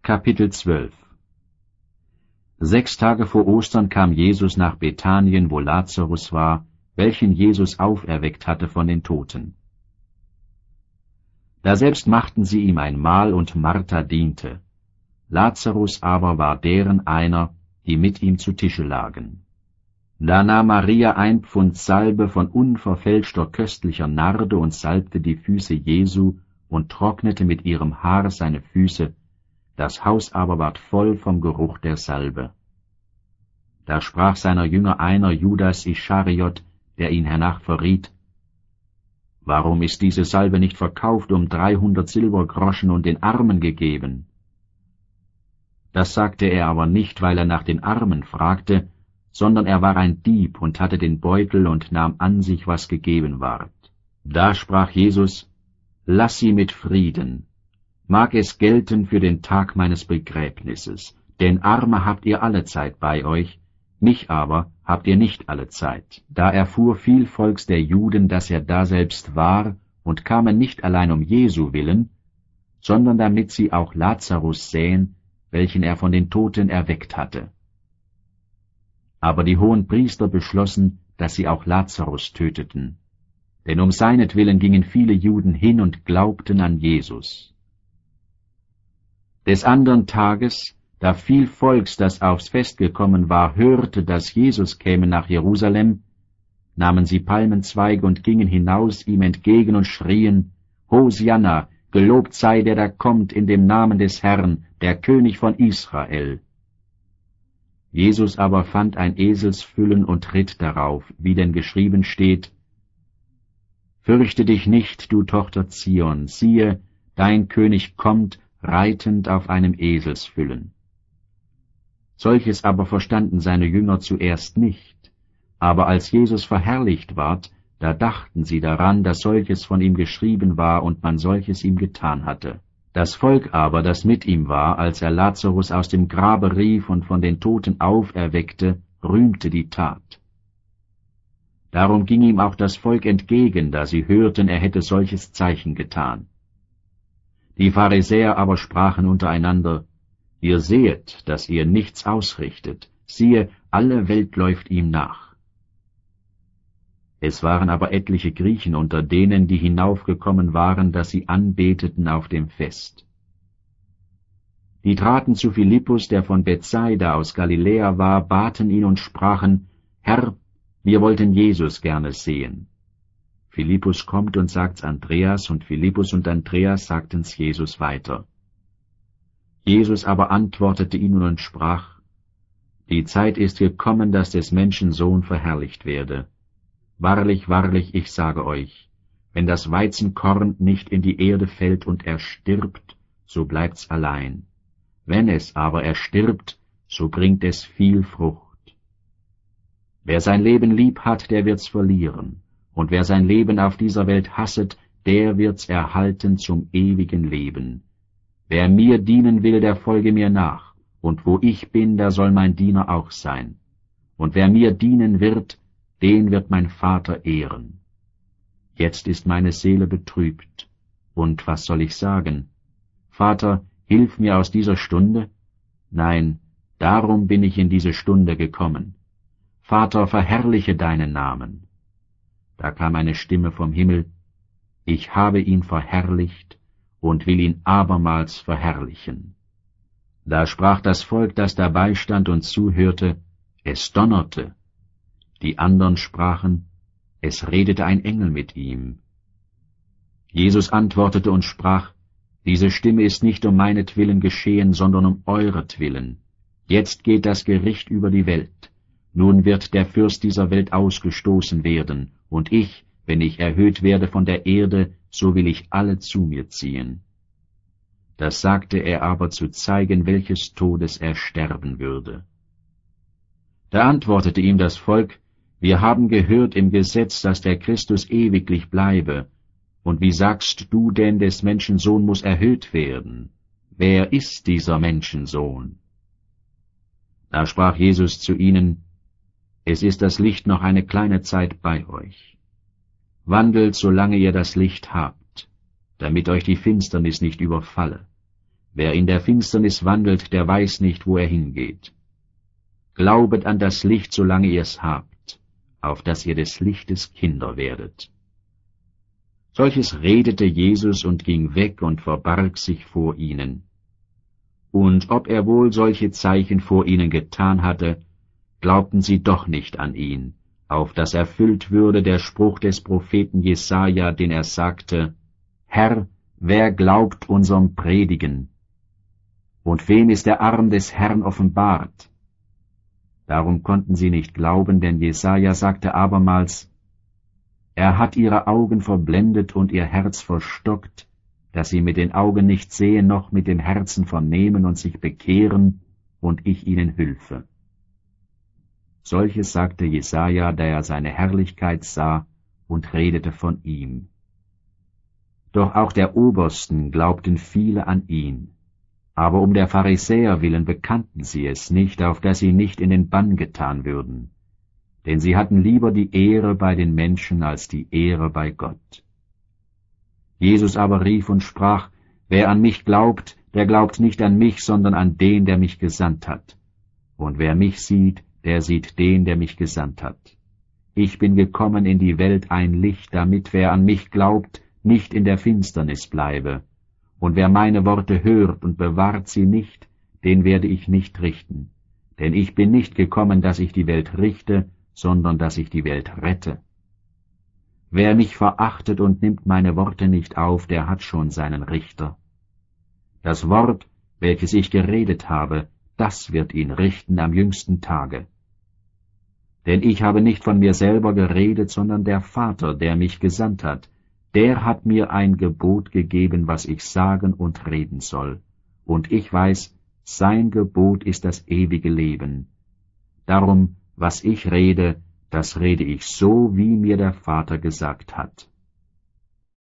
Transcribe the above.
Kapitel 12 6 Tage vor Ostern kam Jesus nach Bethanien, wo Lazarus war, welchen Jesus auferweckt hatte von den Toten. Daselbst machten sie ihm ein Mahl, und Martha diente. Lazarus aber war deren einer, die mit ihm zu Tische lagen. Da nahm Maria 1 Pfund Salbe von unverfälschter köstlicher Narde und salbte die Füße Jesu und trocknete mit ihrem Haar seine Füße, das Haus aber ward voll vom Geruch der Salbe. Da sprach seiner Jünger einer, Judas Ischariot, der ihn hernach verriet: Warum ist diese Salbe nicht verkauft 300 Silbergroschen und den Armen gegeben? Das sagte er aber nicht, weil er nach den Armen fragte, sondern er war ein Dieb und hatte den Beutel und nahm an sich, was gegeben ward. Da sprach Jesus: Lass sie mit Frieden. Mag es gelten für den Tag meines Begräbnisses, denn Arme habt ihr allezeit bei euch, mich aber habt ihr nicht allezeit. Da erfuhr viel Volks der Juden, dass er daselbst war, und kamen nicht allein um Jesu willen, sondern damit sie auch Lazarus sähen, welchen er von den Toten erweckt hatte. Aber die Hohenpriester beschlossen, dass sie auch Lazarus töteten, denn um seinetwillen gingen viele Juden hin und glaubten an Jesus. Des andern Tages, da viel Volks, das aufs Fest gekommen war, hörte, dass Jesus käme nach Jerusalem, nahmen sie Palmenzweige und gingen hinaus ihm entgegen und schrien: Hosianna, gelobt sei der da kommt in dem Namen des Herrn, der König von Israel. Jesus aber fand ein Eselsfüllen und ritt darauf, wie denn geschrieben steht: Fürchte dich nicht, du Tochter Zion, siehe, dein König kommt, reitend auf einem Eselsfüllen. Solches aber verstanden seine Jünger zuerst nicht, aber als Jesus verherrlicht ward, da dachten sie daran, dass solches von ihm geschrieben war und man solches ihm getan hatte. Das Volk aber, das mit ihm war, als er Lazarus aus dem Grabe rief und von den Toten auferweckte, rühmte die Tat. Darum ging ihm auch das Volk entgegen, da sie hörten, er hätte solches Zeichen getan. Die Pharisäer aber sprachen untereinander: Ihr sehet, dass ihr nichts ausrichtet, siehe, alle Welt läuft ihm nach. Es waren aber etliche Griechen unter denen, die hinaufgekommen waren, dass sie anbeteten auf dem Fest. Die traten zu Philippus, der von Bethsaida aus Galiläa war, baten ihn und sprachen: Herr, wir wollten Jesus gerne sehen. Philippus kommt und sagt's Andreas, und Philippus und Andreas sagten's Jesus weiter. Jesus aber antwortete ihnen und sprach: Die Zeit ist gekommen, dass des Menschen Sohn verherrlicht werde. Wahrlich, wahrlich, ich sage euch, wenn das Weizenkorn nicht in die Erde fällt und erstirbt, so bleibt's allein. Wenn es aber erstirbt, so bringt es viel Frucht. Wer sein Leben lieb hat, der wird's verlieren, und wer sein Leben auf dieser Welt hasset, der wird's erhalten zum ewigen Leben. Wer mir dienen will, der folge mir nach, und wo ich bin, da soll mein Diener auch sein. Und wer mir dienen wird, den wird mein Vater ehren. Jetzt ist meine Seele betrübt, und was soll ich sagen? Vater, hilf mir aus dieser Stunde? Nein, darum bin ich in diese Stunde gekommen. Vater, verherrliche deinen Namen. Da kam eine Stimme vom Himmel: Ich habe ihn verherrlicht und will ihn abermals verherrlichen. Da sprach das Volk, das dabei stand und zuhörte: Es donnerte. Die andern sprachen: Es redete ein Engel mit ihm. Jesus antwortete und sprach: Diese Stimme ist nicht um meinetwillen geschehen, sondern um euretwillen. Jetzt geht das Gericht über die Welt. Nun wird der Fürst dieser Welt ausgestoßen werden, und ich, wenn ich erhöht werde von der Erde, so will ich alle zu mir ziehen. Das sagte er aber, zu zeigen, welches Todes er sterben würde. Da antwortete ihm das Volk: Wir haben gehört im Gesetz, dass der Christus ewiglich bleibe. Und wie sagst du denn, des Menschensohn muss erhöht werden? Wer ist dieser Menschensohn? Da sprach Jesus zu ihnen: Es ist das Licht noch eine kleine Zeit bei euch. Wandelt, solange ihr das Licht habt, damit euch die Finsternis nicht überfalle. Wer in der Finsternis wandelt, der weiß nicht, wo er hingeht. Glaubet an das Licht, solange ihr's habt, auf dass ihr des Lichtes Kinder werdet. Solches redete Jesus und ging weg und verbarg sich vor ihnen. Und ob er wohl solche Zeichen vor ihnen getan hatte, glaubten sie doch nicht an ihn, auf dass erfüllt würde der Spruch des Propheten Jesaja, den er sagte: Herr, wer glaubt unserem Predigen? Und wem ist der Arm des Herrn offenbart? Darum konnten sie nicht glauben, denn Jesaja sagte abermals: Er hat ihre Augen verblendet und ihr Herz verstockt, dass sie mit den Augen nicht sehen, noch mit dem Herzen vernehmen und sich bekehren, und ich ihnen hülfe. Solches sagte Jesaja, da er seine Herrlichkeit sah und redete von ihm. Doch auch der Obersten glaubten viele an ihn. Aber um der Pharisäer willen bekannten sie es nicht, auf dass sie nicht in den Bann getan würden. Denn sie hatten lieber die Ehre bei den Menschen als die Ehre bei Gott. Jesus aber rief und sprach: Wer an mich glaubt, der glaubt nicht an mich, sondern an den, der mich gesandt hat. Und wer mich sieht, der sieht den, der mich gesandt hat. Ich bin gekommen in die Welt ein Licht, damit wer an mich glaubt, nicht in der Finsternis bleibe. Und wer meine Worte hört und bewahrt sie nicht, den werde ich nicht richten. Denn ich bin nicht gekommen, dass ich die Welt richte, sondern dass ich die Welt rette. Wer mich verachtet und nimmt meine Worte nicht auf, der hat schon seinen Richter. Das Wort, welches ich geredet habe, das wird ihn richten am jüngsten Tage. Denn ich habe nicht von mir selber geredet, sondern der Vater, der mich gesandt hat, der hat mir ein Gebot gegeben, was ich sagen und reden soll. Und ich weiß, sein Gebot ist das ewige Leben. Darum, was ich rede, das rede ich so, wie mir der Vater gesagt hat.